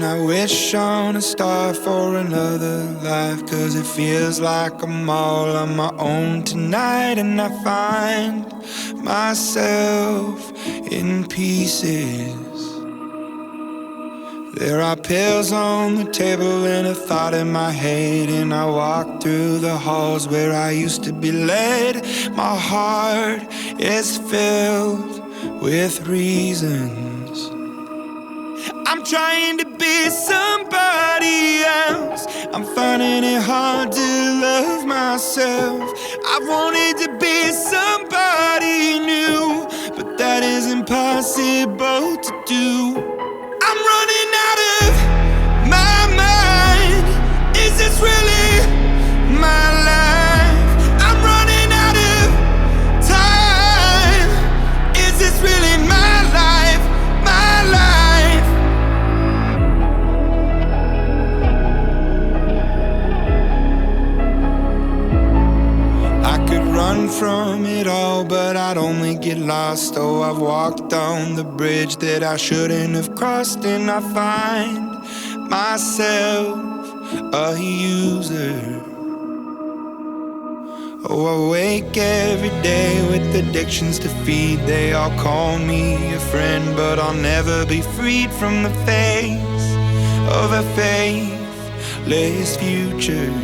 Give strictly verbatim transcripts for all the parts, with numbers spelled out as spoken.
And I wish on a star for another life, 'cause it feels like I'm all on my own tonight. And I find myself in pieces. There are pills on the table and a thought in my head, and I walk through the halls where I used to be led. My heart is filled with reasons. I'm trying to be somebody else. I'm finding it hard to love myself. I wanted to be somebody new, but that is impossible to do. I'm running out of my mind. Is this really my life? I'm running out of time. Is this really my life? My life. I could run from it all, but I'd only get lost. Oh, I've walked on the bridge that I shouldn't have crossed, and I find myself a user. Oh, I wake every day with addictions to feed. They all call me a friend, but I'll never be freed from the face of a faithless future.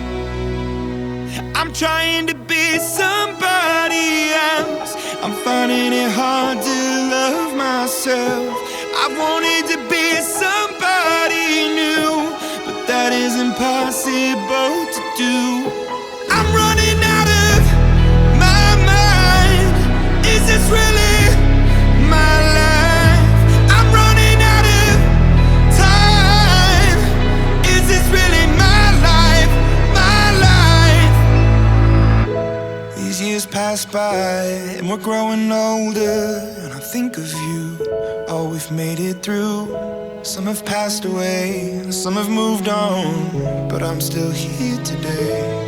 I'm trying to be somebody else. I'm finding it hard to love myself. I wanted to be somebody new, but that is impossible to do. I'm running out of my mind. Is this really my life? I'm running out of time. Is this really my life? My life. These years pass by and we're growing older, and I think of you, all we've made it through. Some have passed away, some have moved on, but I'm still here today.